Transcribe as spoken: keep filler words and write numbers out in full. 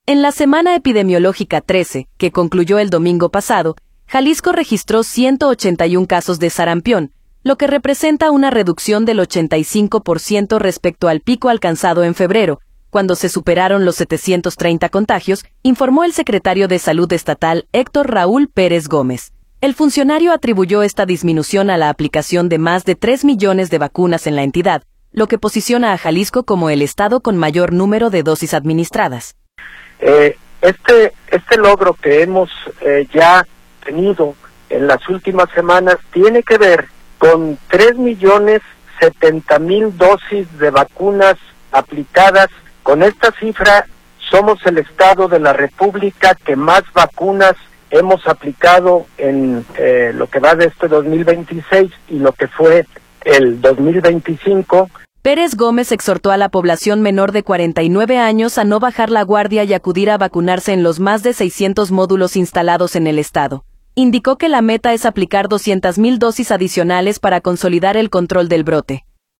En la semana epidemiológica trece, que concluyó el domingo pasado, Jalisco registró ciento ochenta y uno casos de sarampión, lo que representa una reducción del ochenta y cinco por ciento respecto al pico alcanzado en febrero, cuando se superaron los setecientos treinta contagios, informó el secretario de Salud estatal Héctor Raúl Pérez Gómez. El funcionario atribuyó esta disminución a la aplicación de más de tres millones de vacunas en la entidad, lo que posiciona a Jalisco como el estado con mayor número de dosis administradas. Eh, este, este logro que hemos eh, ya tenido en las últimas semanas tiene que ver con tres millones setenta mil dosis de vacunas aplicadas. Con esta cifra somos el estado de la República que más vacunas hemos aplicado en eh, lo que va de este dos mil veintiséis y lo que fue el dos mil veinticinco. Pérez Gómez exhortó a la población menor de cuarenta y nueve años a no bajar la guardia y acudir a vacunarse en los más de seiscientos módulos instalados en el estado. Indicó que la meta es aplicar doscientas mil dosis adicionales para consolidar el control del brote.